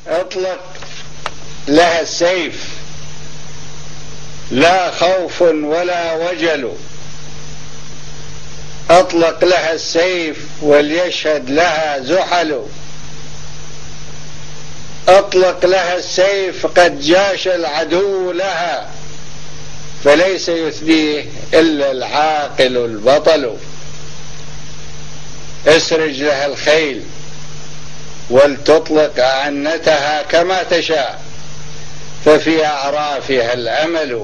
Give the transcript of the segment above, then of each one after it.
اطلق لها السيف، لا خوف ولا وجل. اطلق لها السيف وليشهد لها زحل. اطلق لها السيف قد جاش العدو لها، فليس يثنيه الا العاقل البطل. اسرج لها الخيل ولتطلق أعنتها كما تشاء، ففي أعرافها الأمل.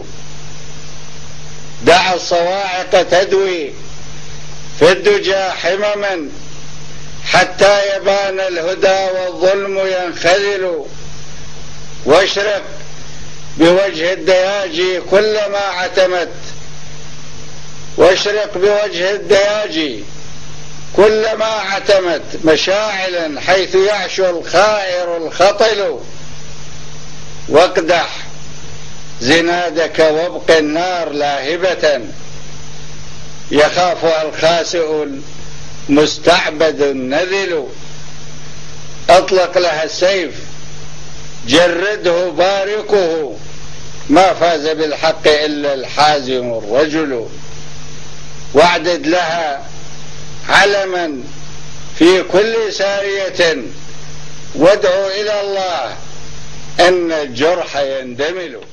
دع الصواعق تدوي في الدجى حمما، حتى يبان الهدى والظلم ينخذل. واشرق بوجه الدياجي كلما عتمت، واشرق بوجه الدياجي كلما عتمت مشاعلا، حيث يعشو الخائر الخطل. واقدح زنادك وابق النار لاهبة، يخافها الخاسئ المستعبد النذل. اطلق لها السيف جرده باركه، ما فاز بالحق الا الحازم الرجل. واعدد لها علما في كل سارية، وادعو إلى الله أن الجرح يندمل.